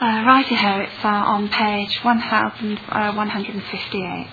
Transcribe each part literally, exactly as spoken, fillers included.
Uh, righty-ho, it's uh, on page one thousand one hundred fifty-eight.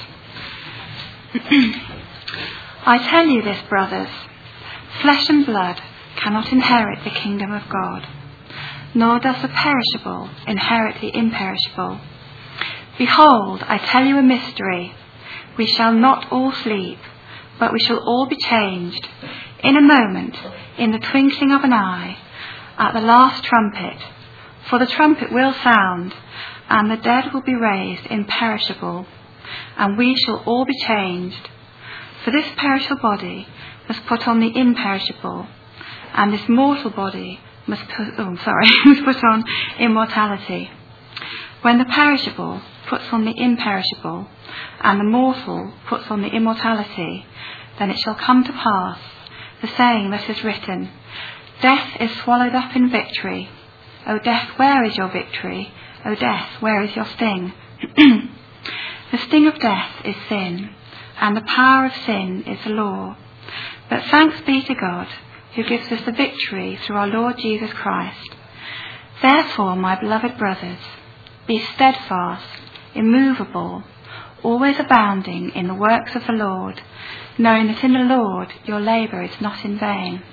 I tell you this, brothers, flesh and blood cannot inherit the kingdom of God, nor does the perishable inherit the imperishable. Behold, I tell you a mystery. We shall not all sleep, but we shall all be changed, in a moment, in the twinkling of an eye, at the last trumpet. For the trumpet will sound, and the dead will be raised imperishable, and we shall all be changed. For this perishable body must put on the imperishable, and this mortal body must put, oh, sorry, must put on immortality. When the perishable puts on the imperishable, and the mortal puts on the immortality, then it shall come to pass, the saying that is written, Death is swallowed up in victory. O death, where is your victory? O death, where is your sting? The sting of death is sin, and the power of sin is the law. But thanks be to God, who gives us the victory through our Lord Jesus Christ. Therefore, my beloved brothers, be steadfast, immovable, always abounding in the works of the Lord, knowing that in the Lord your labour is not in vain.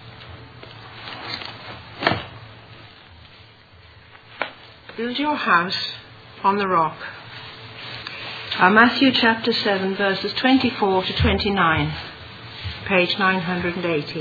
Build your house on the rock. Uh, Matthew chapter seven, verses twenty-four to twenty-nine, page nine hundred eighty.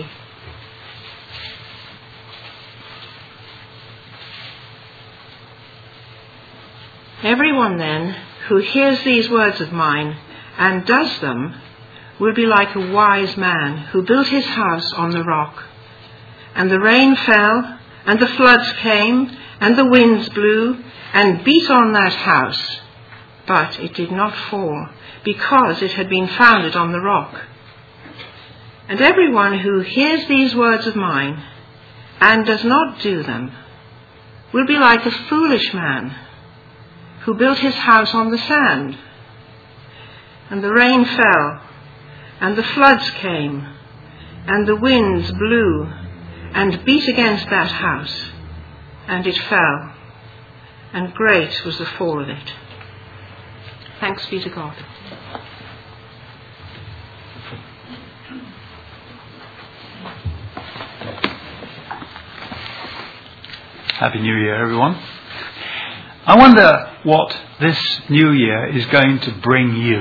Everyone then who hears these words of mine and does them will be like a wise man who built his house on the rock. And the rain fell, and the floods came, and the winds blew and beat on that house, but it did not fall, because it had been founded on the rock. And everyone who hears these words of mine and does not do them will be like a foolish man who built his house on the sand. And the rain fell, and the floods came, and the winds blew and beat against that house, and it fell, and great was the fall of it. Thanks be to God. Happy New Year, everyone. I wonder what this new year is going to bring you.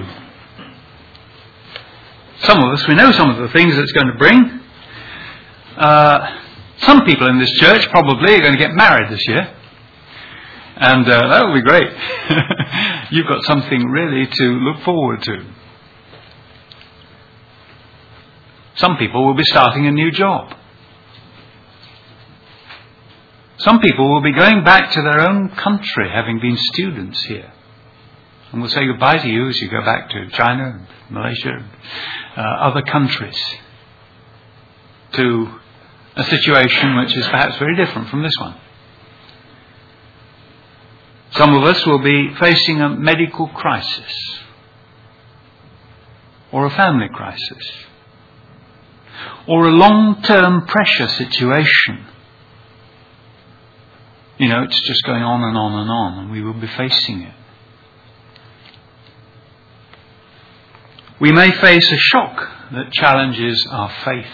Some of us, we know some of the things that it's going to bring. Uh, some people in this church probably are going to get married this year. And uh, that will be great. You've got something really to look forward to. Some people will be starting a new job. Some people will be going back to their own country, having been students here. And we'll say goodbye to you as you go back to China, Malaysia, uh, other countries, to a situation which is perhaps very different from this one. Some of us will be facing a medical crisis or a family crisis or a long-term pressure situation. You know, it's just going on and on and on, and we will be facing it. We may face a shock that challenges our faith.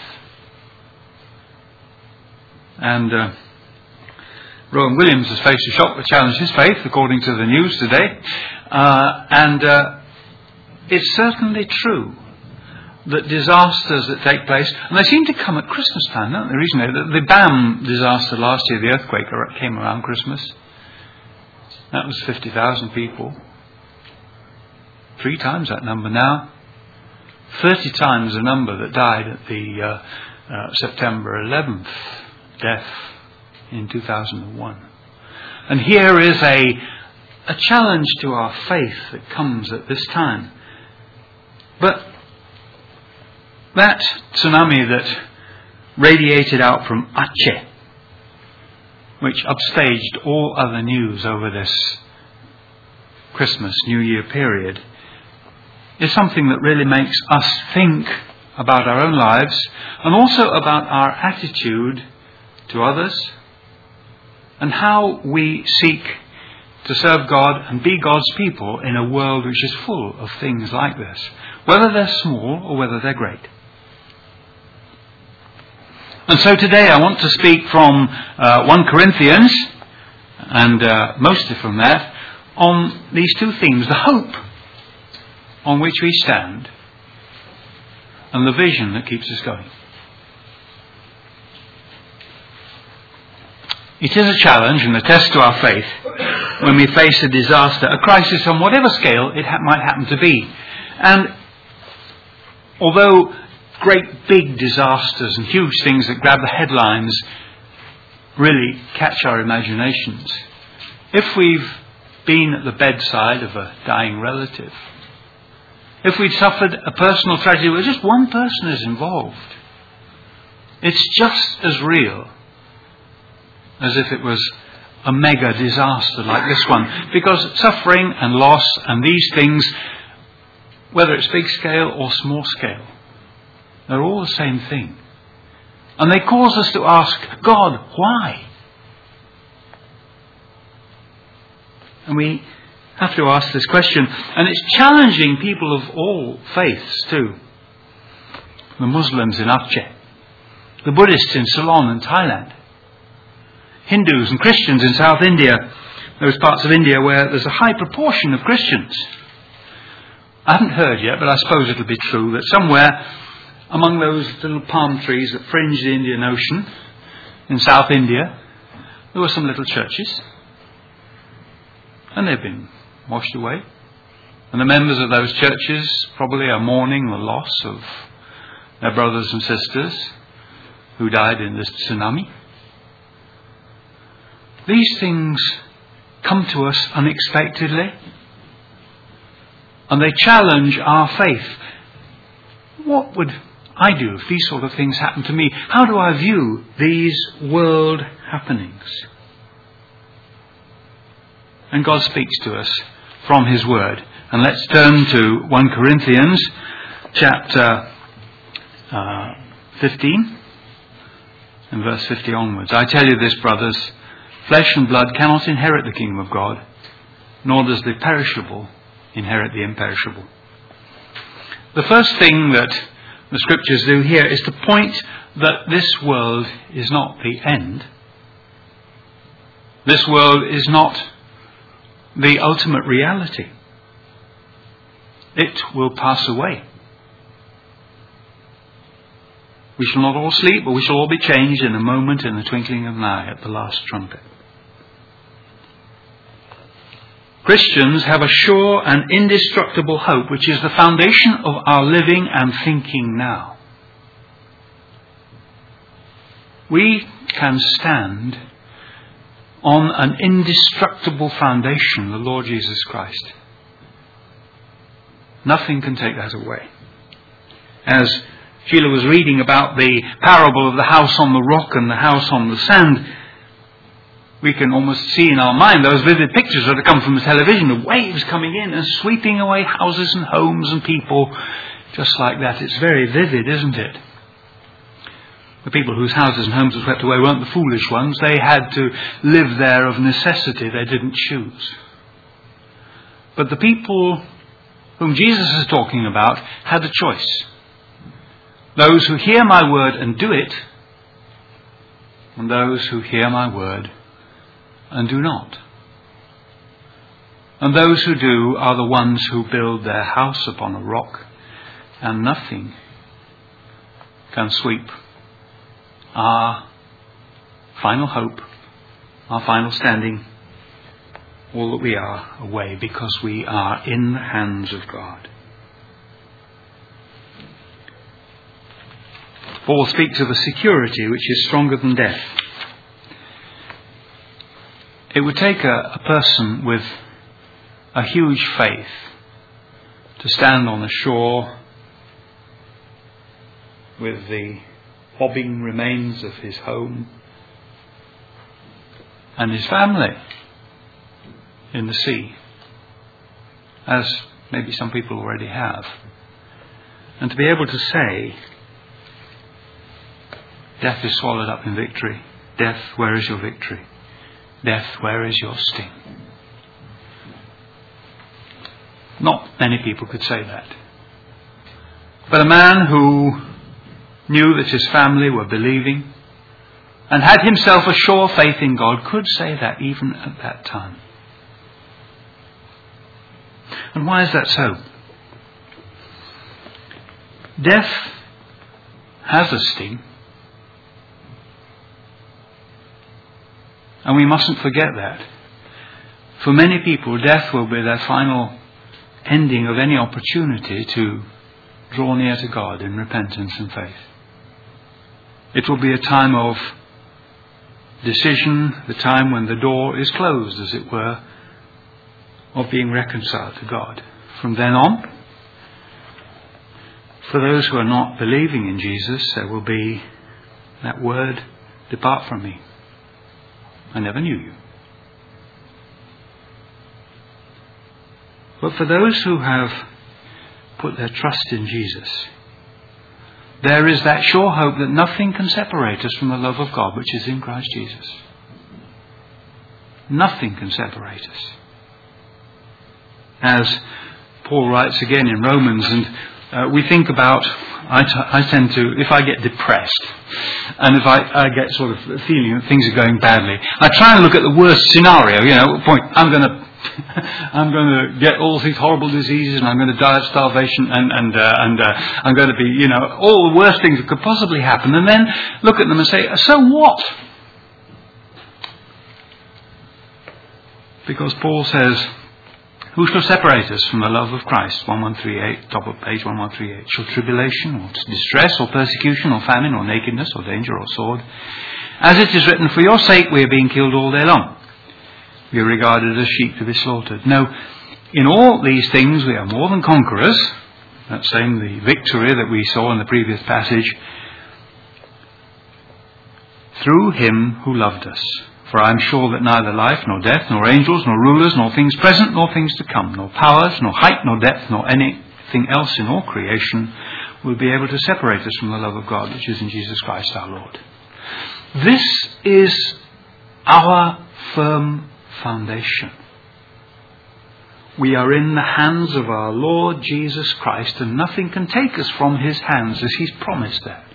And uh, Rowan Williams has faced a shock that challenged his faith, according to the news today. Uh, and uh, it's certainly true that disasters that take place, and they seem to come at Christmas time, don't they? Recently, the, the BAM disaster last year, the earthquake, came around Christmas. That was fifty thousand people. Three times that number now. thirty times the number that died at the uh, uh, September eleventh death in two thousand one. And here is a, a challenge to our faith that comes at this time. But that tsunami that radiated out from Aceh, which upstaged all other news over this Christmas, New Year period, is something that really makes us think about our own lives and also about our attitude to others and how we seek to serve God and be God's people in a world which is full of things like this, whether they're small or whether they're great. And so today I want to speak from uh, First Corinthians, and uh, mostly from that, on these two themes: the hope on which we stand and the vision that keeps us going. It is a challenge and a test to our faith when we face a disaster, a crisis on whatever scale it ha- might happen to be. And although great big disasters and huge things that grab the headlines really catch our imaginations, if we've been at the bedside of a dying relative, if we'd suffered a personal tragedy where just one person is involved, it's just as real as if it was a mega disaster like this one. Because suffering and loss and these things, whether it's big scale or small scale, they're all the same thing. And they cause us to ask, God, why? And we have to ask this question. And it's challenging people of all faiths too. The Muslims in Aceh, the Buddhists in Ceylon and Thailand, Hindus and Christians in South India, those parts of India where there's a high proportion of Christians. I haven't heard yet, but I suppose it'll be true, that somewhere among those little palm trees that fringe the Indian Ocean in South India, there were some little churches. And they've been washed away. And the members of those churches probably are mourning the loss of their brothers and sisters who died in this tsunami. These things come to us unexpectedly, and they challenge our faith. What would I do if these sort of things happen to me? How do I view these world happenings? And God speaks to us from His Word. And let's turn to First Corinthians chapter uh, fifteen and verse fifty onwards. I tell you this, brothers, flesh and blood cannot inherit the kingdom of God, nor does the perishable inherit the imperishable. The first thing that the Scriptures do here is to point that this world is not the end. This world is not the ultimate reality. It will pass away. We shall not all sleep, but we shall all be changed in a moment, in the twinkling of an eye, at the last trumpet. Christians have a sure and indestructible hope, which is the foundation of our living and thinking now. We can stand on an indestructible foundation, the Lord Jesus Christ. Nothing can take that away. As Sheila was reading about the parable of the house on the rock and the house on the sand, we can almost see in our mind those vivid pictures that have come from the television of waves coming in and sweeping away houses and homes and people, just like that. It's very vivid, isn't it? The people whose houses and homes were swept away weren't the foolish ones. They had to live there of necessity. They didn't choose. But the people whom Jesus is talking about had a choice. Those who hear my word and do it, and those who hear my word and do not. And those who do are the ones who build their house upon a rock, and nothing can sweep our final hope, our final standing, all that we are away, because we are in the hands of God. Paul speaks of a security which is stronger than death. It would take a, a person with a huge faith to stand on the shore with the bobbing remains of his home and his family in the sea, as maybe some people already have, and to be able to say, death is swallowed up in victory. Death, where is your victory? Death, where is your sting? Not many people could say that. But a man who knew that his family were believing and had himself a sure faith in God could say that even at that time. And why is that so? Death has a sting. And we mustn't forget that. For many people, death will be their final ending of any opportunity to draw near to God in repentance and faith. It will be a time of decision, the time when the door is closed, as it were, of being reconciled to God. From then on, for those who are not believing in Jesus, there will be that word, "Depart from me. I never knew you." But for those who have put their trust in Jesus, there is that sure hope that nothing can separate us from the love of God which is in Christ Jesus. Nothing can separate us. As Paul writes again in Romans, and uh, we think about, I, t- I tend to, if I get depressed, and if I, I get sort of feeling that things are going badly, I try and look at the worst scenario, you know, point, I'm going to I'm going to get all these horrible diseases, and I'm going to die of starvation, and and uh, and uh, I'm going to be, you know, all the worst things that could possibly happen, and then look at them and say, so what? Because Paul says, who shall separate us from the love of Christ? eleven thirty-eight, top of page eleven thirty-eight. Shall tribulation, or distress, or persecution, or famine, or nakedness, or danger, or sword? As it is written, for your sake we are being killed all day long. We are regarded as sheep to be slaughtered. No, in all these things we are more than conquerors. That's saying the victory that we saw in the previous passage. Through him who loved us. For I am sure that neither life, nor death, nor angels, nor rulers, nor things present, nor things to come, nor powers, nor height, nor depth, nor anything else in all creation will be able to separate us from the love of God which is in Jesus Christ our Lord. This is our firm foundation. We are in the hands of our Lord Jesus Christ, and nothing can take us from his hands, as he's promised that.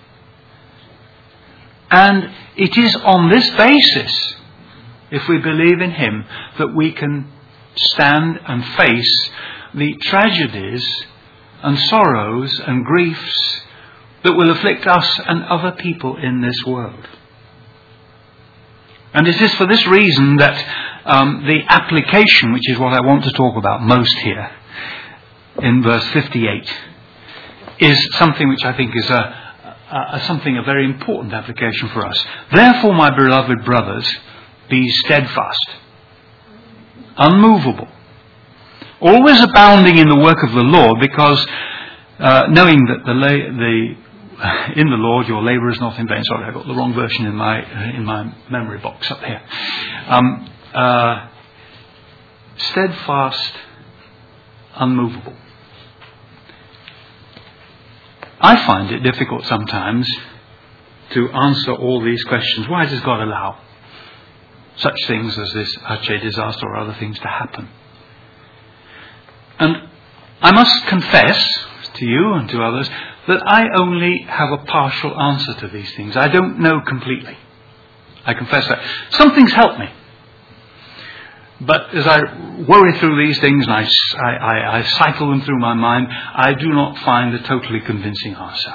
And it is on this basis, if we believe in him, that we can stand and face the tragedies and sorrows and griefs that will afflict us and other people in this world. And it is for this reason that um, the application, which is what I want to talk about most here, in verse fifty-eight, is something which I think is a, a, a something a very important application for us. Therefore, my beloved brothers, be steadfast, unmovable, always abounding in the work of the Lord, because uh, knowing that the, la- the in the Lord your labour is not in vain. Sorry, I got the wrong version in my in my memory box up here. Um, uh, steadfast, unmovable. I find it difficult sometimes to answer all these questions. Why does God allow such things as this Aceh disaster or other things to happen? And I must confess to you and to others that I only have a partial answer to these things. I don't know completely. I confess that. Some things help me. But as I worry through these things and I, I, I cycle them through my mind, I do not find a totally convincing answer.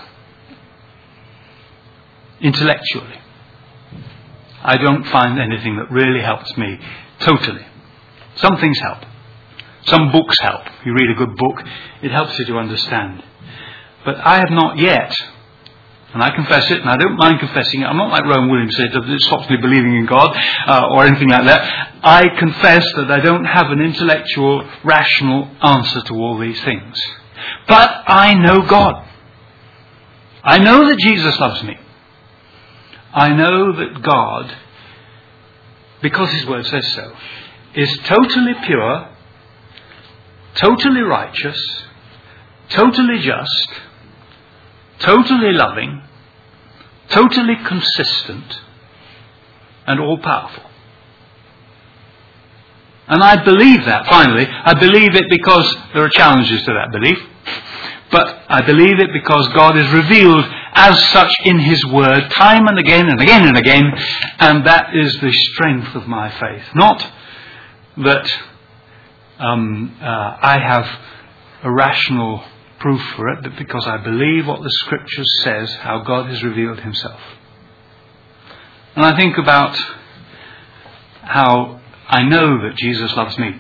Intellectually, I don't find anything that really helps me totally. Some things help. Some books help. You read a good book, it helps you to understand. But I have not yet, and I confess it, and I don't mind confessing it. I'm not like Rowan Williams said, it stops me believing in God uh, or anything like that. I confess that I don't have an intellectual, rational answer to all these things. But I know God. I know that Jesus loves me. I know that God, because his word says so, is totally pure, totally righteous, totally just, totally loving, totally consistent, and all-powerful. And I believe that, finally. I believe it because there are challenges to that belief. But I believe it because God is revealed as such in His Word time and again and again and again. And that is the strength of my faith. Not that um, uh, I have a rational proof for it, but because I believe what the Scripture says, how God has revealed Himself. And I think about how I know that Jesus loves me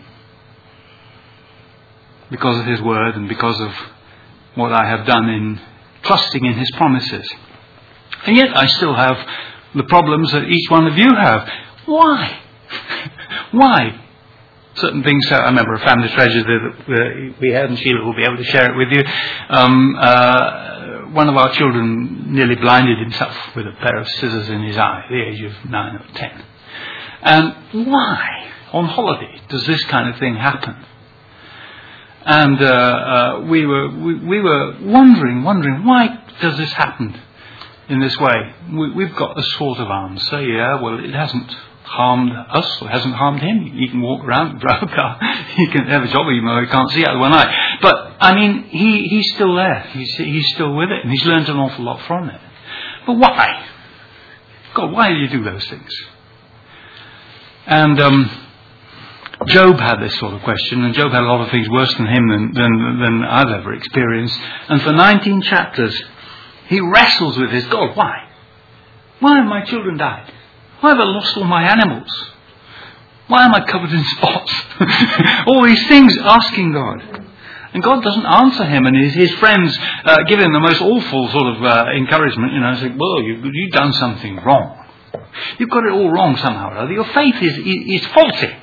because of His Word and because of what I have done in trusting in His promises. And yet I still have the problems that each one of you have. Why? Why? Certain things, uh, I remember a family treasure that we had, and Sheila will be able to share it with you. Um, uh, one of our children nearly blinded himself with a pair of scissors in his eye at the age of nine or ten. And why, on holiday, does this kind of thing happen? And uh, uh, we were we, we were wondering, wondering, why does this happen in this way? We, we've got a sort of answer, yeah, well, it hasn't harmed us, or hasn't harmed him. He can walk around, drive a car, he can have a job, even though he can't see out of one eye. But, I mean, he, he's still there. He's, he's still with it, and he's learned an awful lot from it. But why? God, why do you do those things? And um, Job had this sort of question, and Job had a lot of things worse than him than, than, than I've ever experienced. And for nineteen chapters, he wrestles with his God. Why? Why have my children died? Why have I lost all my animals? Why am I covered in spots? All these things, asking God. And God doesn't answer him, and his, his friends uh, give him the most awful sort of uh, encouragement. You know, say, well, you, you've done something wrong. You've got it all wrong somehow or other. Your faith is, is, is faulty.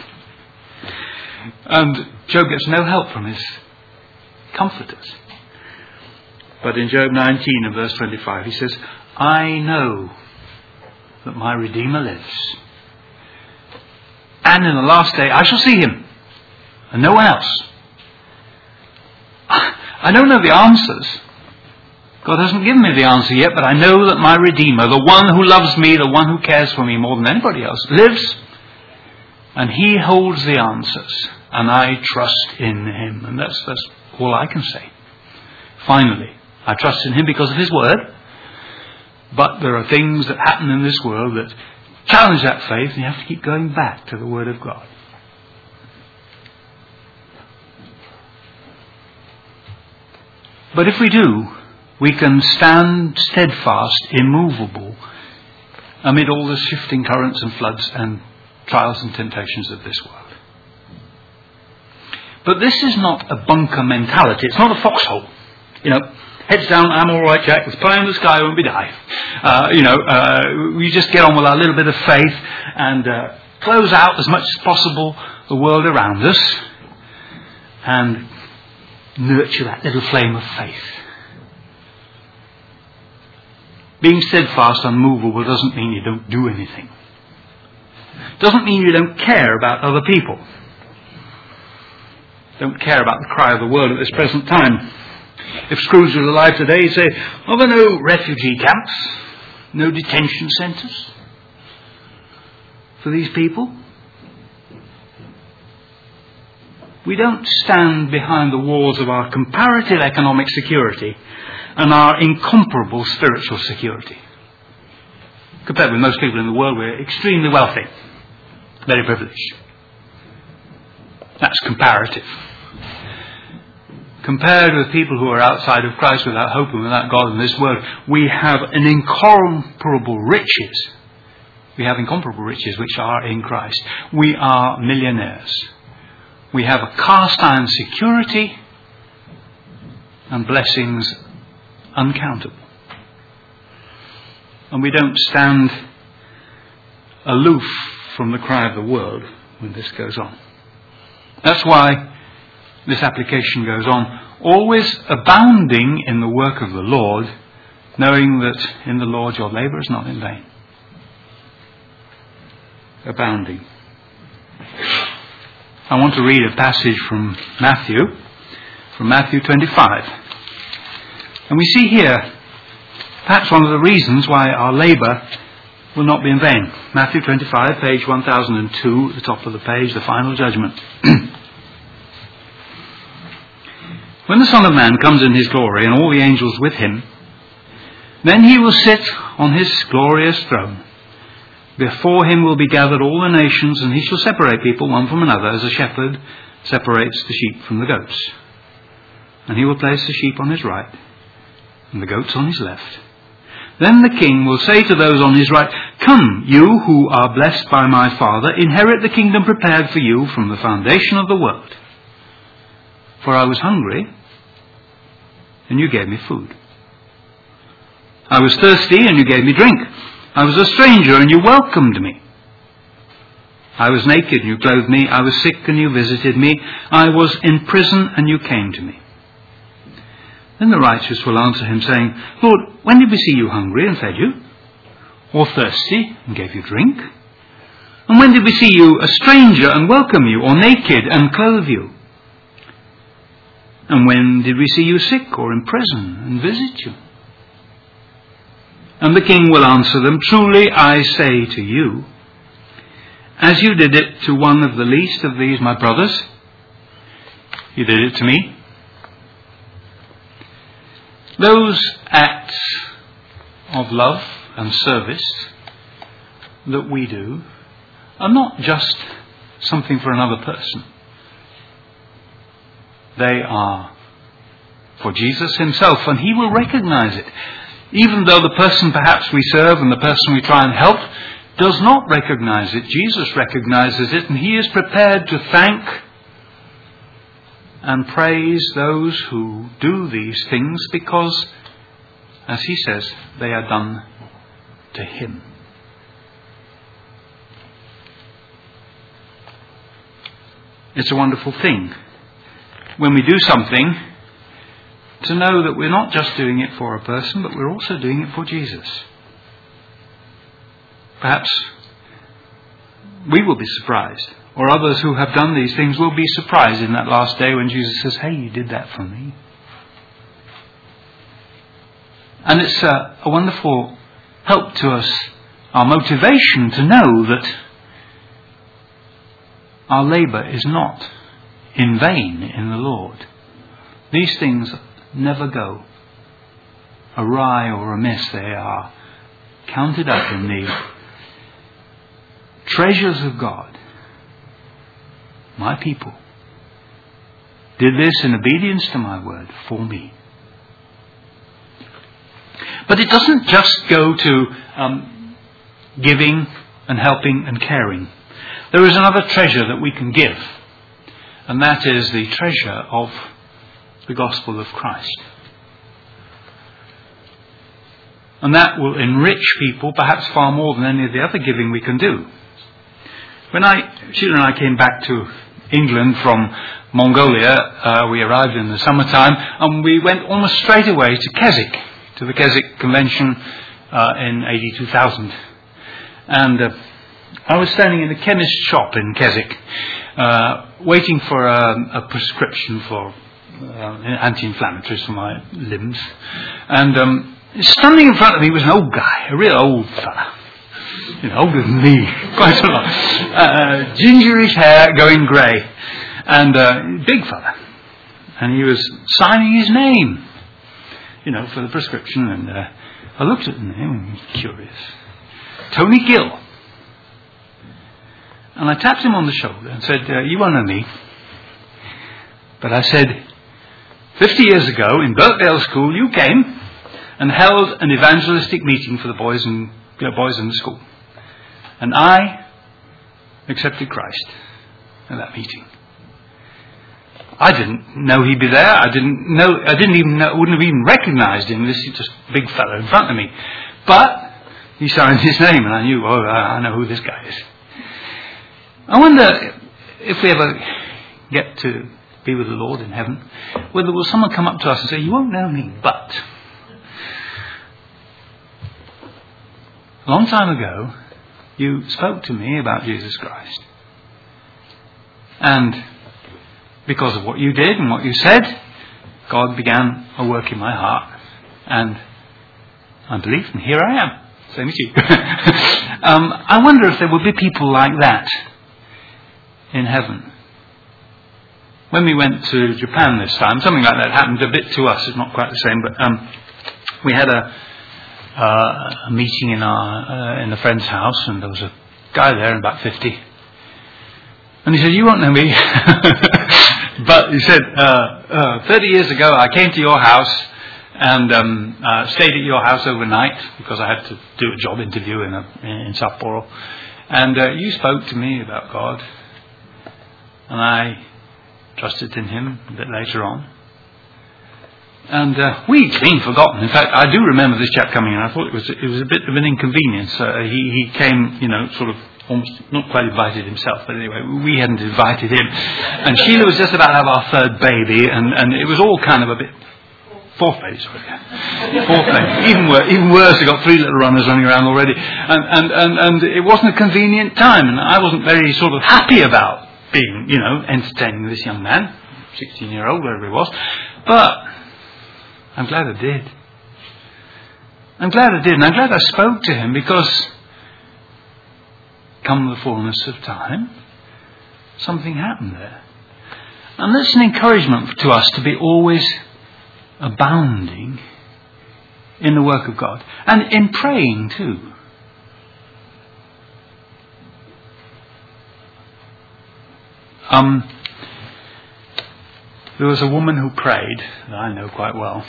And Job gets no help from his comforters. But in Job nineteen and verse twenty-five, he says, I know that my Redeemer lives. And in the last day I shall see him, and no one else. I don't know the answers. God hasn't given me the answer yet, but I know that my Redeemer, the one who loves me, the one who cares for me more than anybody else, lives. And He holds the answers. And I trust in Him. And that's, that's all I can say. Finally, I trust in Him because of His Word. But there are things that happen in this world that challenge that faith, and you have to keep going back to the Word of God. But if we do, we can stand steadfast, immovable, amid all the shifting currents and floods and trials and temptations of this world. But this is not a bunker mentality. It's not a foxhole. You know, heads down, I'm all right, Jack. There's pie in the sky when we die. Uh, you know, uh, we just get on with our little bit of faith and uh, close out as much as possible the world around us and nurture that little flame of faith. Being steadfast, unmovable, doesn't mean you don't do anything. Doesn't mean you don't care about other people. Don't care about the cry of the world at this present time. If Scrooge was alive today, he'd say, are there no refugee camps? No detention centres for these people? We don't stand behind the walls of our comparative economic security and our incomparable spiritual security. Compared with most people in the world, we're extremely wealthy, very privileged. That's comparative. Compared with people who are outside of Christ, without hope and without God in this world, we have an incomparable riches. We have incomparable riches which are in Christ. We are millionaires. We have a cast iron security and blessings uncountable. And we don't stand aloof from the cry of the world when this goes on. That's why this application goes on. Always abounding in the work of the Lord, knowing that in the Lord your labour is not in vain. Abounding. I want to read a passage from Matthew, from Matthew twenty-five. And we see here perhaps one of the reasons why our labour will not be in vain. Matthew twenty-five, page one thousand two, at the top of the page, the final judgment. When the Son of Man comes in his glory and all the angels with him, then he will sit on his glorious throne. Before him will be gathered all the nations, and he shall separate people one from another, as a shepherd separates the sheep from the goats. And he will place the sheep on his right, and the goats on his left. Then the king will say to those on his right, "Come, you who are blessed by my Father, inherit the kingdom prepared for you from the foundation of the world. For I was hungry, and you gave me food. I was thirsty, and you gave me drink. I was a stranger, and you welcomed me. I was naked, and you clothed me. I was sick, and you visited me. I was in prison, and you came to me." Then the righteous will answer him, saying, "Lord, when did we see you hungry and fed you? Or thirsty and gave you drink? And when did we see you a stranger and welcome you, or naked and clothe you? And when did we see you sick or in prison and visit you?" And the king will answer them, "Truly I say to you, as you did it to one of the least of these my brothers, you did it to me." Those acts of love and service that we do are not just something for another person. They are for Jesus himself, and he will recognize it. Even though the person perhaps we serve and the person we try and help does not recognize it, Jesus recognizes it, and he is prepared to thank and praise those who do these things because, as he says, they are done to him. It's a wonderful thing when we do something to know that we're not just doing it for a person, but we're also doing it for Jesus. Perhaps we will be surprised, or others who have done these things will be surprised in that last day when Jesus says, "Hey, you did that for me." And it's a, a wonderful help to us, our motivation to know that our labour is not in vain in the Lord. These things never go awry or amiss. They are counted up in the treasures of God. My people did this in obedience to my word for me. But it doesn't just go to um, giving and helping and caring. There is another treasure that we can give, and that is the treasure of the gospel of Christ. And that will enrich people perhaps far more than any of the other giving we can do. When I, Sheila and I came back to England from Mongolia, uh, we arrived in the summertime, and we went almost straight away to Keswick, to the Keswick Convention uh, in eighty-two thousand. And uh, I was standing in a chemist's shop in Keswick, uh, waiting for a, a prescription for uh, anti-inflammatories for my limbs. And um, standing in front of me was an old guy, a real old fella. You know, older than me, quite a lot. Uh, gingerish hair going grey, and uh, big fella. And he was signing his name, you know, for the prescription. And uh, I looked at the name, curious. Tony Gill. And I tapped him on the shoulder and said, uh, "You won't know me, but I said, fifty years ago in Birkdale School, you came and held an evangelistic meeting for the boys and uh, boys in the school. And I accepted Christ at that meeting. I didn't know he'd be there. I didn't know. I didn't even know. Wouldn't have even recognised him. This is just a big fellow in front of me. But he signed his name, and I knew. Oh, I know who this guy is. I wonder if we ever get to be with the Lord in heaven, whether will someone come up to us and say, "You won't know me, but a long time ago, you spoke to me about Jesus Christ. And because of what you did and what you said, God began a work in my heart. And I believed, and here I am. Same as you." Um, I wonder if there will be people like that in heaven. When we went to Japan this time, something like that happened a bit to us. It's not quite the same, but um, we had a, uh, a meeting in our uh, in a friend's house, and there was a guy there, about fifty, and he said, "You won't know me," but he said, uh, uh, thirty years ago I came to your house and um, uh, stayed at your house overnight because I had to do a job interview in, a, in Sapporo, and uh, you spoke to me about God, and I trusted in him a bit later on. And uh, we'd clean forgotten. In fact, I do remember this chap coming in. I thought it was it was a bit of an inconvenience. Uh, he, he came, you know, sort of almost not quite invited himself, but anyway, we hadn't invited him. And Sheila was just about to have our third baby, and, and it was all kind of a bit... Fourth baby, sorry. Fourth baby. Even worse, even worse, I got three little runners running around already. And, and, and, and it wasn't a convenient time, and I wasn't very sort of happy about being, you know, entertaining this young man, sixteen-year-old, wherever he was. But I'm glad I did. I'm glad I did, and I'm glad I spoke to him, because come the fullness of time, something happened there. And that's an encouragement to us to be always abounding in the work of God, and in praying too. Um, there was a woman who prayed that I know quite well,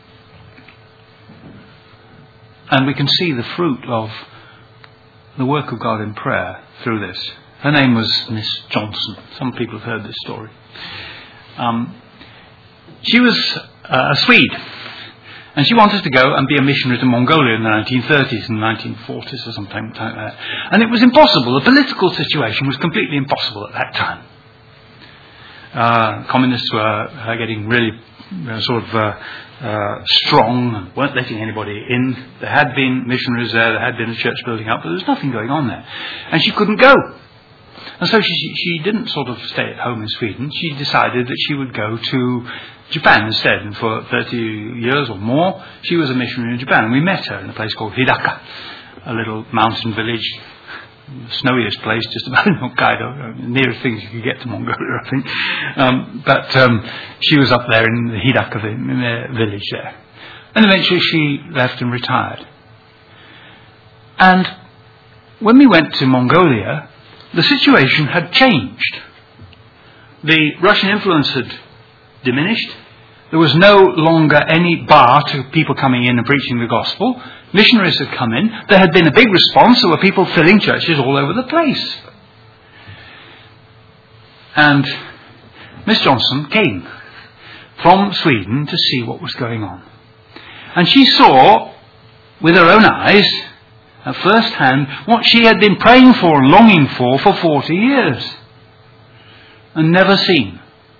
and we can see the fruit of the work of God in prayer through this. Her name was Miss Johnson. Some people have heard this story. Um, she was uh, a Swede, and she wanted to go and be a missionary to Mongolia in the nineteen thirties and nineteen forties or something like that. And it was impossible. The political situation was completely impossible at that time. Uh, communists were uh, getting really uh, sort of uh, uh, strong and weren't letting anybody in. There had been missionaries there, there had been a church building up, but there was nothing going on there. And she couldn't go. And so she, she didn't sort of stay at home in Sweden. She decided that she would go to Japan instead. And for thirty years or more, she was a missionary in Japan. And we met her in a place called Hidaka, a little mountain village, the snowiest place just about in Hokkaido, nearest things you could get to Mongolia, I think. Um, but um, she was up there in the Hidaka in the village there. And eventually she left and retired. And when we went to Mongolia, the situation had changed. The Russian influence had diminished. There was no longer any bar to people coming in and preaching the gospel. Missionaries had come in. There had been a big response. There were people filling churches all over the place. And Miss Johnson came from Sweden to see what was going on. And she saw, with her own eyes, at first hand, what she had been praying for and longing for for forty years. And never seen.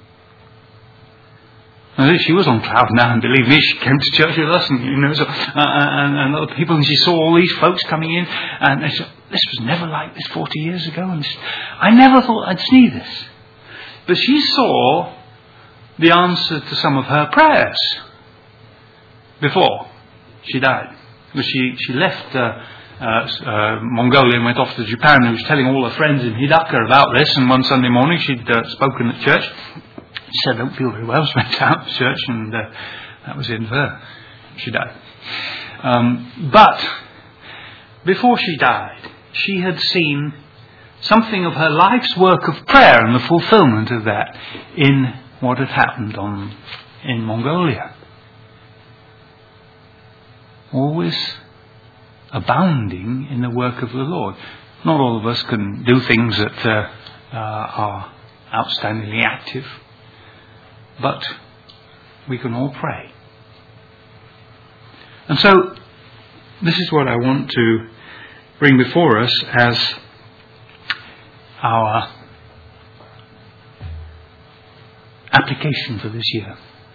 She was on cloud nine, believe me. She came to church with us, and you know, so, uh, and, and other people, and she saw all these folks coming in, and they said, "This was never like this forty years ago." And she, I never thought I'd see this, but she saw the answer to some of her prayers before she died. But she she left uh, uh, uh, Mongolia and went off to Japan, and was telling all her friends in Hidaka about this. And one Sunday morning, she'd uh, spoken at church. She said, "I don't feel very well." She went out to church, and uh, that was it for her. She died. Um, but before she died, she had seen something of her life's work of prayer and the fulfillment of that in what had happened on in Mongolia. Always abounding in the work of the Lord. Not all of us can do things that uh, uh, are outstandingly active. But we can all pray. And so, this is what I want to bring before us as our application for this year.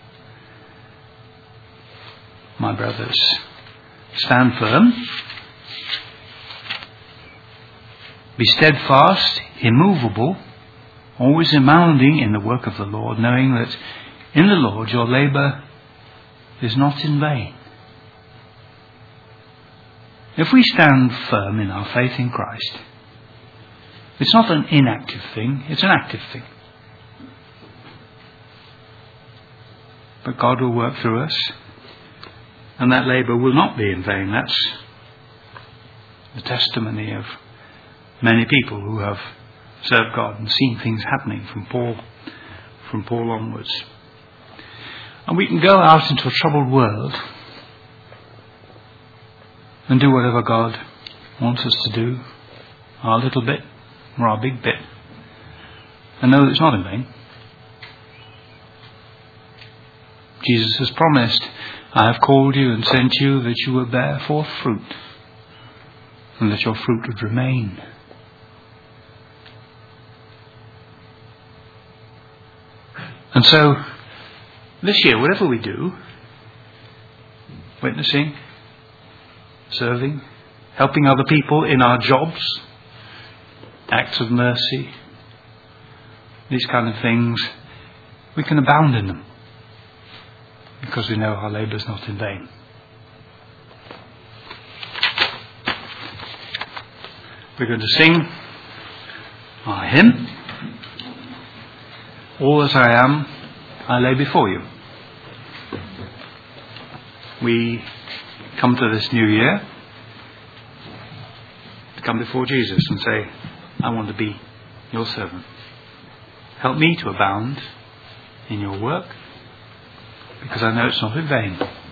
My brothers, stand firm. Be steadfast, immovable, always abounding in the work of the Lord, knowing that in the Lord your labour is not in vain. If we stand firm in our faith in Christ, it's not an inactive thing, it's an active thing. But God will work through us, and that labour will not be in vain. That's the testimony of many people who have served God and seen things happening from Paul, from Paul onwards. And we can go out into a troubled world and do whatever God wants us to do, our little bit or our big bit, and know that it's not in vain. Jesus has promised, I have called you and sent you that you will bear forth fruit, and that your fruit would remain. And so, this year, whatever we do, witnessing, serving, helping other people in our jobs, acts of mercy, these kind of things, we can abound in them, because we know our labour is not in vain. We're going to sing our hymn, All That I Am, I Lay Before You. We come to this new year to come before Jesus and say, I want to be your servant. Help me to abound in your work, because I know it's not in vain.